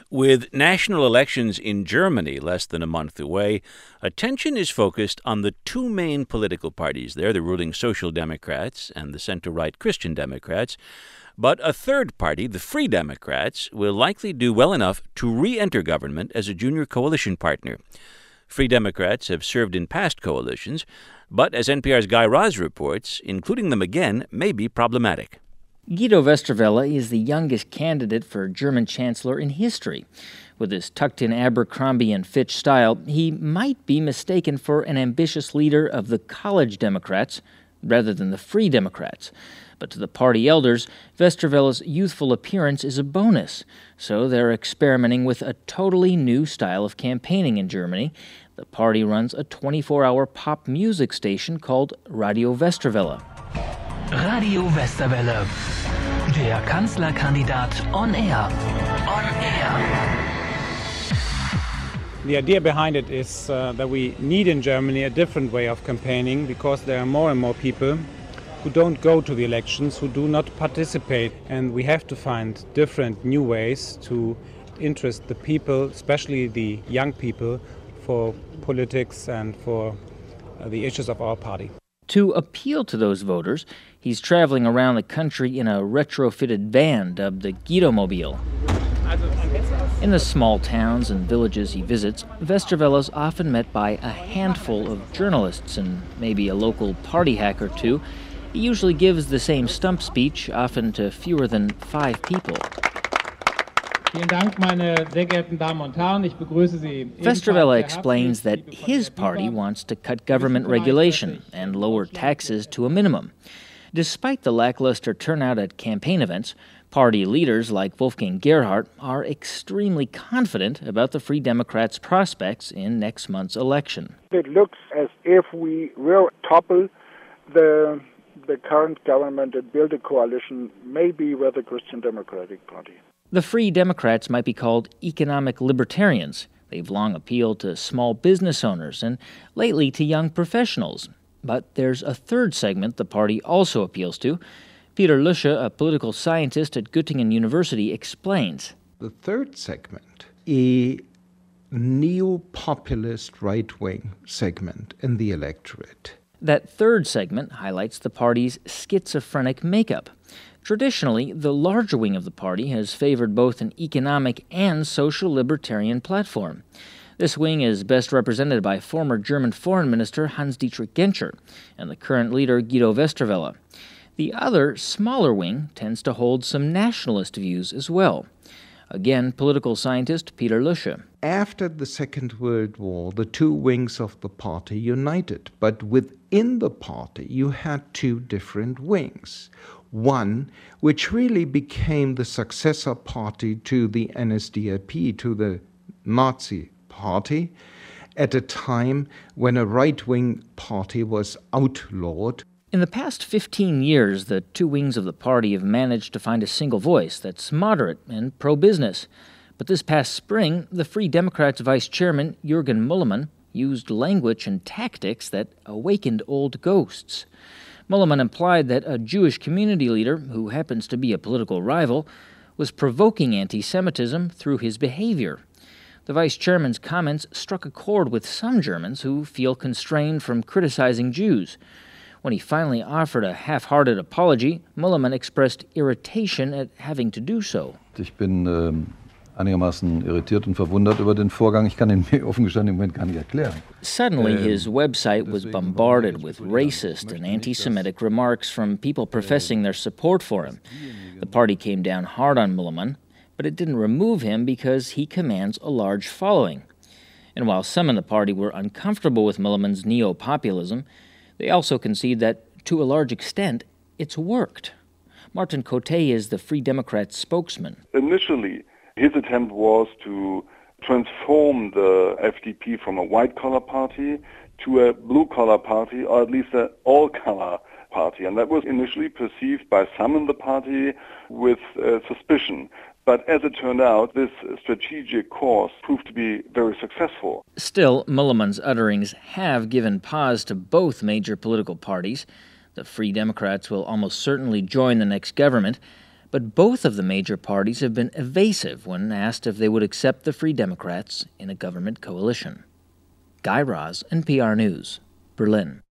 With national elections in Germany less than a month away, attention is focused on the two main political parties there, the ruling Social Democrats and the center-right Christian Democrats. But a third party, the Free Democrats, will likely do well enough to re-enter government as a junior coalition partner. Free Democrats have served in past coalitions, but as NPR's Guy Raz reports, including them again may be problematic. Guido Westerwelle is the youngest candidate for German chancellor in history. With his tucked-in Abercrombie and Fitch style, he might be mistaken for an ambitious leader of the college Democrats rather than the Free Democrats. But to the party elders, Westerwelle's youthful appearance is a bonus, so they're experimenting with a totally new style of campaigning in Germany. The party runs a 24-hour pop music station called Radio Westerwelle. Radio Westerwelle, der Kanzlerkandidat on air. On air. The idea behind it is that we need in Germany a different way of campaigning because there are more and more people who don't go to the elections, who do not participate. And we have to find different new ways to interest the people, especially the young people, for politics and for the issues of our party. To appeal to those voters, he's traveling around the country in a retrofitted van dubbed the Guido-mobile. In the small towns and villages he visits, Westerwelle's often met by a handful of journalists and maybe a local party hack or two. He usually gives the same stump speech, often to fewer than 5 people. Westerwelle explains that his party wants to cut government regulation and lower taxes to a minimum. Despite the lackluster turnout at campaign events, party leaders like Wolfgang Gerhardt are extremely confident about the Free Democrats' prospects in next month's election. It looks as if we will topple the current government and build a coalition, maybe with the Christian Democratic Party. The Free Democrats might be called economic libertarians. They've long appealed to small business owners and lately to young professionals. But there's a third segment the party also appeals to. Peter Lusche, a political scientist at Göttingen University, explains. The third segment, a neo-populist right-wing segment in the electorate. That third segment highlights the party's schizophrenic makeup. Traditionally, the larger wing of the party has favored both an economic and social libertarian platform. This wing is best represented by former German Foreign Minister Hans-Dietrich Genscher and the current leader Guido Westerwelle. The other, smaller wing tends to hold some nationalist views as well. Again, political scientist Peter Lusche. After the Second World War, the two wings of the party united, but within the party you had two different wings. One, which really became the successor party to the NSDAP, to the Nazi party, at a time when a right-wing party was outlawed. In the past 15 years, the two wings of the party have managed to find a single voice that's moderate and pro-business. But this past spring, the Free Democrats' vice chairman, Jürgen Mullermann, used language and tactics that awakened old ghosts. Mullermann implied that a Jewish community leader, who happens to be a political rival, was provoking anti-Semitism through his behavior. The vice chairman's comments struck a chord with some Germans who feel constrained from criticizing Jews. When he finally offered a half-hearted apology, Mullermann expressed irritation at having to do so. Ich bin einigermaßen irritiert und verwundert über den Vorgang. Ich kann ihn mir offen gestanden im Moment gar nicht erklären. Suddenly, his website was bombarded with racist and anti-Semitic remarks from people professing their support for him. The party came down hard on Mullermann, but it didn't remove him because he commands a large following. And while some in the party were uncomfortable with Mullermann's neo-populism, they also concede that, to a large extent, it's worked. Martin Cote is the Free Democrat spokesman. Initially, his attempt was to transform the FDP from a white-collar party to a blue-collar party, or at least an all-color party. And that was initially perceived by some in the party with suspicion. But as it turned out, this strategic course proved to be very successful. Still, Mullermann's utterings have given pause to both major political parties. The Free Democrats will almost certainly join the next government, But both of the major parties have been evasive when asked if they would accept the Free Democrats in a government coalition. Guy Raz, NPR News, Berlin.